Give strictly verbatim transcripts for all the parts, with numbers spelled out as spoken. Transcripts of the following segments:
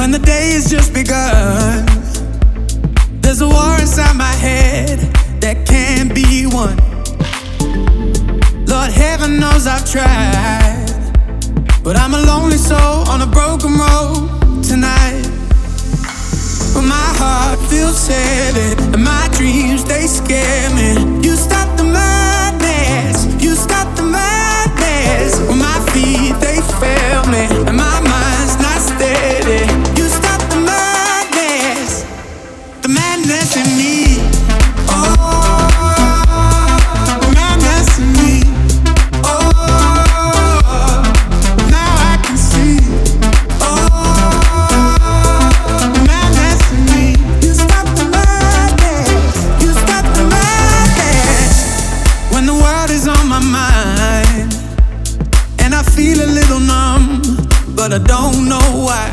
when the day has just begun. There's a war inside my head that can't be won. Lord, heaven knows I've tried, but I'm a lonely soul on a broken road tonight. But my heart feels heavy and my dreams, they scare me. You stop the madness, you stop the madness. When my feet, they fail me and my mind's not steady. You stop the madness, the madness in me. Oh, the madness in me. Oh, now I can see. Oh, the madness in me. You stop the madness, you stop the madness. When the world is on my mind and I feel a little numb, but I don't know why.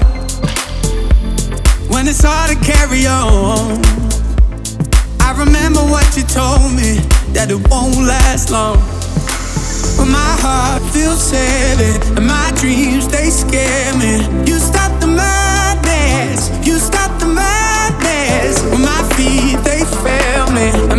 When it's hard to carry on, I remember what you told me, that it won't last long. But my heart feels heavy and my dreams, they scare me. You stop the madness, you stop the madness. When my feet, they fail me